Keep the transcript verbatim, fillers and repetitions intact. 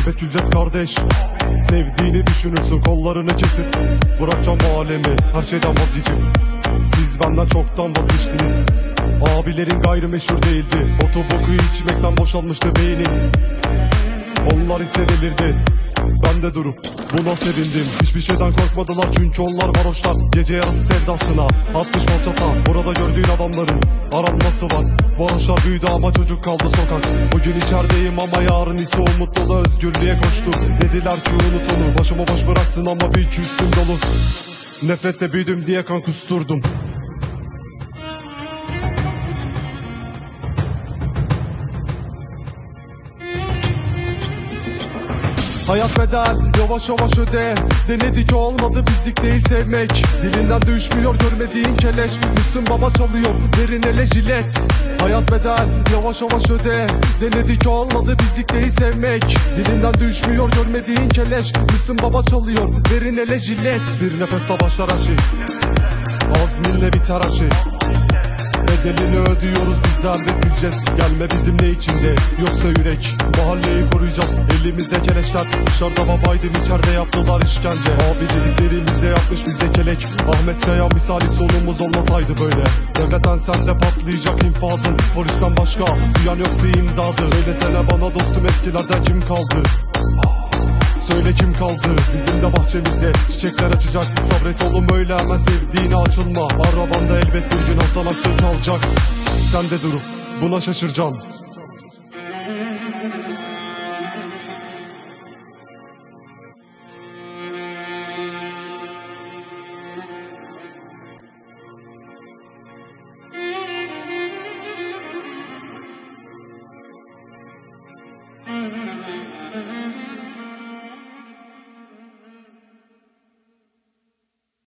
elbet güleceğiz kardeş. Sevdiğini düşünürsün, kollarını kesip bırakacağım bu alemi, her şeyden vazgeçip. Siz benden çoktan vazgeçtiniz. Abilerin gayrimeşhur değildi, otoboku içmekten boşalmıştı beynim. Onlar ise delirdi, ben de durup buna sevindim. Hiçbir şeyden korkmadılar çünkü onlar varoşlar. Gece yarısı sevdasına atmış malçata. Burada gördüğün adamların aranması var. Varoşlar büyüdü ama çocuk kaldı sokak. Bugün içerideyim ama yarın ise o mutluluğa, özgürlüğe koştum. Dediler ki unut onu, başıma boş bıraktın ama bir iki üstüm dolu. Nefretle büyüdüm diye kan kusturdum. Hayat bedel, yavaş yavaş öde. Denedik olmadı, bizlik değil sevmek. Dilinden düşmüyor görmediğin keleş. Müslüm Baba çalıyor, verin ele jilet. Hayat bedel, yavaş yavaş öde. Denedik olmadı, bizlik değil sevmek. Dilinden düşmüyor görmediğin keleş. Müslüm Baba çalıyor, verin ele jilet. Bir nefesle başlar her şey, azminle biter her şey. Bedelini ödüyoruz biz de, elbet bileceğiz. Gelme bizimle içinde, yoksa yürek. Mahalleyi koruyacağız, elimizde keleşler. Dışarıda babaydım, içeride yaptılar işkence. Abi dediklerimizde yapmış bize kelek. Ahmet Kaya misali sonumuz olmasaydı böyle. Devleten sende patlayacak infazın. Polisten başka duyan yoktu imdadı. Söylesene bana dostum, eskilerden kim kaldı? Söyle kim kaldı? Bizim de bahçemizde çiçekler açacak. Sabret oğlum öyle hemen sevdiğine açılma. Arabanda elbet bir gün Hasan Aksu kalacak. Sen de durup buna şaşıracaksın. Mm-hmm.